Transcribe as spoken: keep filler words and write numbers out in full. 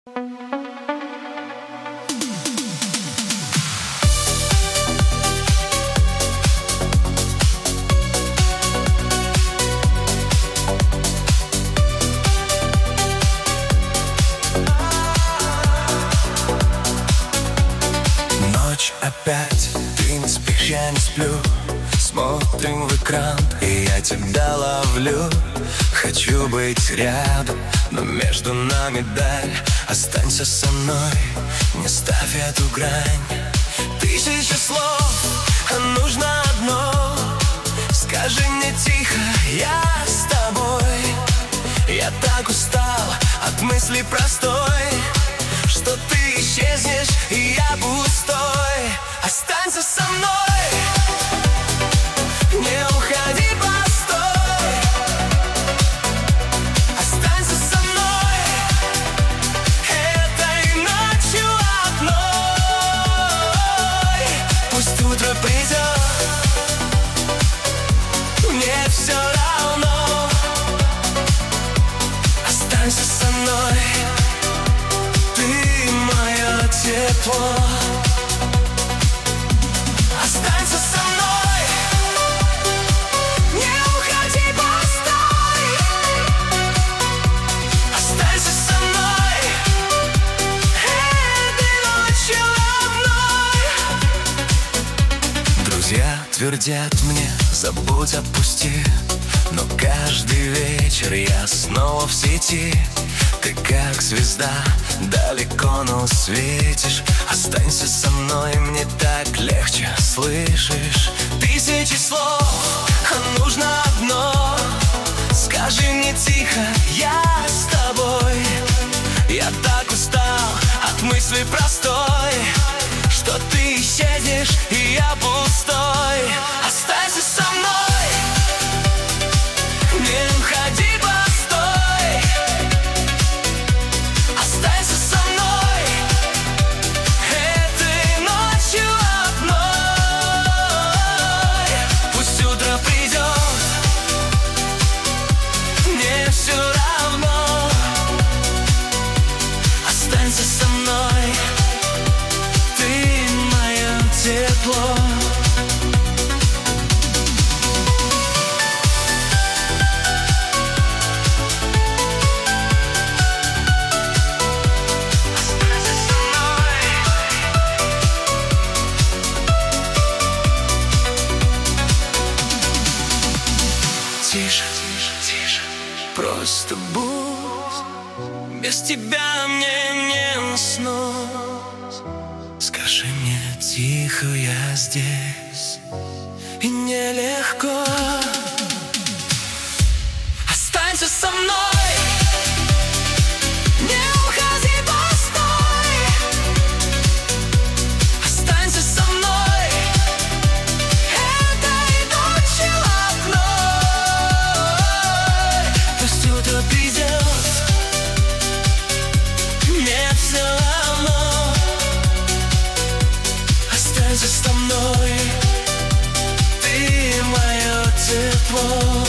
Ночь опять, ты не спишь, я не сплю. Смотрим в экран, и я тебя ловлю. Хочу быть рядом, но между нами даль. Останься со мной, не ставь эту грань. Тысяча слов, а нужно одно. Скажи мне тихо, я с тобой. Я так устал от мысли простой, что ты исчезнешь, и я пустой. Останься со мной, не уходи, постой. Останься со мной этой ночью одной. Пусть утро придет, мне все равно. Останься со мной, ты мое тепло. Останься со мной, не уходи, постой. Останься со мной этой ночью одной. Друзья твердят мне: забудь, отпусти. Но каждый вечер я снова в сети. Ты как звезда, далеко, но светишь. Останься со мной, мне так легче, слышишь? Тысячи слов, а нужно одно. Скажи мне тихо, я с тобой. Я так устал от мысли простой, что ты исчезнешь, и я пустой. Останься со мной, не уходи, постой. Останься со мной этой ночью одной. Пусть утро придет, мне все равно. Останься со мной, ты мое тепло. Тише, тише, тише, просто будь. Без тебя мне не уснуть. Скажи мне тихо, я здесь, и нелегко. Останься со мной, не уходи, постой. Останься со мной этой ночью одной. Пусть утро придет, мне все равно. Останься со мной, ты мое тепло.